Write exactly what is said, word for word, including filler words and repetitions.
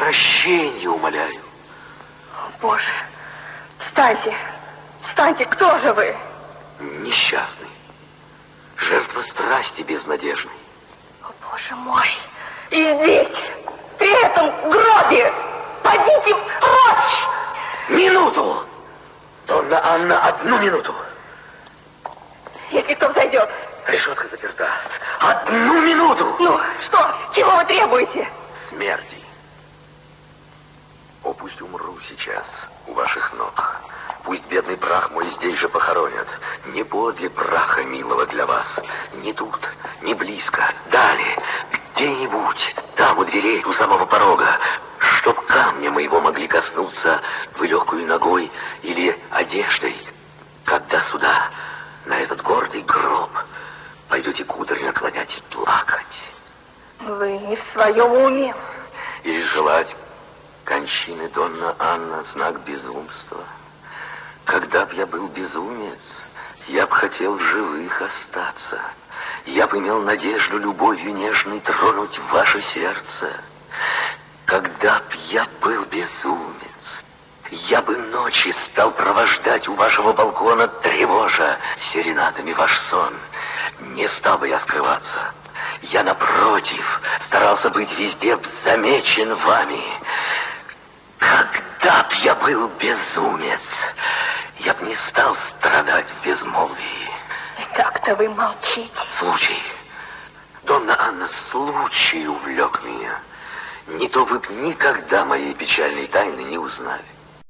прощения умоляю. О, Боже, встаньте, встаньте, кто же вы? Несчастный, жертва страсти безнадежной. О, Боже мой, и здесь, при этом гробе, подите прочь! Минуту! Донна Анна, одну минуту. Если кто зайдет. Решетка заперта. Одну минуту! Ну, что? Чего вы требуете? Смерти. О, пусть умру сейчас у ваших ног. Пусть бедный прах мой здесь же похоронят. Не подле праха милого для вас. Не тут, не близко, далее, где-нибудь, там у дверей, у самого порога, чтоб камня моего могли коснуться вы легкую ногой или одеждой, когда сюда, на этот гордый гроб, пойдете кудри наклонять и плакать. Вы не в своем уме. Или желать кончины, Донна Анна, знак безумства. Когда б я был безумец, я б хотел живых остаться. Я б имел надежду любовью нежной тронуть ваше сердце. Когда б я был безумец, я бы ночи стал провождать у вашего балкона, тревожа серенадами ваш сон. Не стал бы я скрываться. Я, напротив, старался быть везде замечен вами. Когда б я был безумец, я б не стал страдать в безмолвии. И так-то вы молчите. Случай. Донна Анна, случай увлек меня. Не то вы б никогда моей печальной тайны не узнали.